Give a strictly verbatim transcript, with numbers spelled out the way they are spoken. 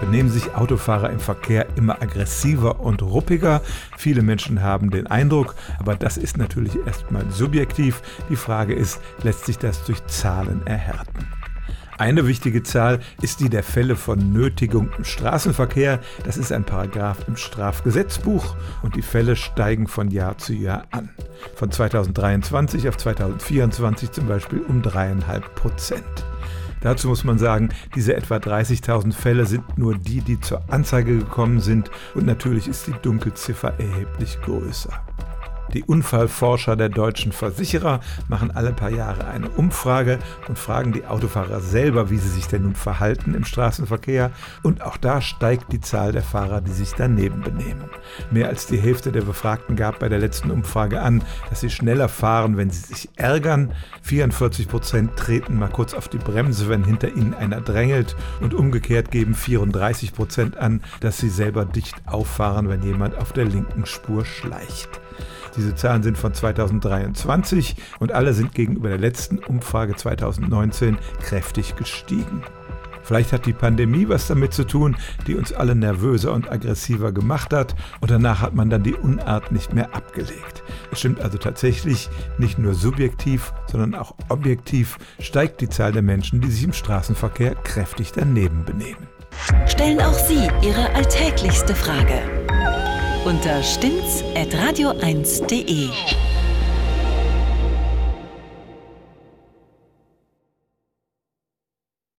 benehmen sich Autofahrer im Verkehr immer aggressiver und ruppiger. Viele Menschen haben den Eindruck, aber das ist natürlich erstmal subjektiv. Die Frage ist, lässt sich das durch Zahlen erhärten? Eine wichtige Zahl ist die der Fälle von Nötigung im Straßenverkehr. Das ist ein Paragraph im Strafgesetzbuch und die Fälle steigen von Jahr zu Jahr an. Von zweitausenddreiundzwanzig auf zweitausendvierundzwanzig zum Beispiel um dreieinhalb Prozent. Dazu muss man sagen, diese etwa dreißigtausend Fälle sind nur die, die zur Anzeige gekommen sind und natürlich ist die Dunkelziffer erheblich größer. Die Unfallforscher der deutschen Versicherer machen alle paar Jahre eine Umfrage und fragen die Autofahrer selber, wie sie sich denn nun verhalten im Straßenverkehr. Und auch da steigt die Zahl der Fahrer, die sich daneben benehmen. Mehr als die Hälfte der Befragten gab bei der letzten Umfrage an, dass sie schneller fahren, wenn sie sich ärgern. vierundvierzig Prozent treten mal kurz auf die Bremse, wenn hinter ihnen einer drängelt. Und umgekehrt geben vierunddreißig Prozent an, dass sie selber dicht auffahren, wenn jemand auf der linken Spur schleicht. Diese Zahlen sind von zweitausenddreiundzwanzig und alle sind gegenüber der letzten Umfrage zweitausendneunzehn kräftig gestiegen. Vielleicht hat die Pandemie was damit zu tun, die uns alle nervöser und aggressiver gemacht hat und danach hat man dann die Unart nicht mehr abgelegt. Es stimmt also tatsächlich, nicht nur subjektiv, sondern auch objektiv steigt die Zahl der Menschen, die sich im Straßenverkehr kräftig daneben benehmen. Stellen auch Sie Ihre alltäglichste Frage unter stimmt's at radio eins punkt de.